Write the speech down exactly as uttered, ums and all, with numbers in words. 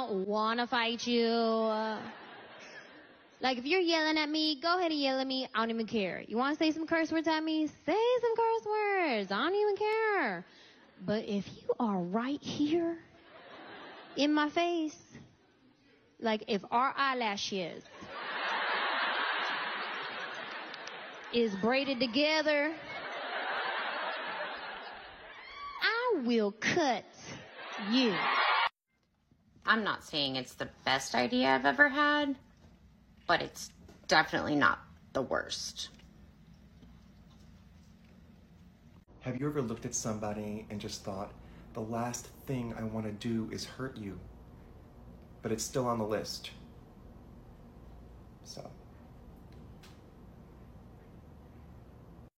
don't wanna fight you. Like, if you're yelling at me, go ahead and yell at me. I don't even care. You wanna say some curse words at me? Say some curse words. I don't even care. But if you are right here in my face, like if our eyelashes is braided together, I will cut you. I'm not saying it's the best idea I've ever had, but it's definitely not the worst. Have you ever looked at somebody and just thought, the last thing I want to do is hurt you, but it's still on the list? So.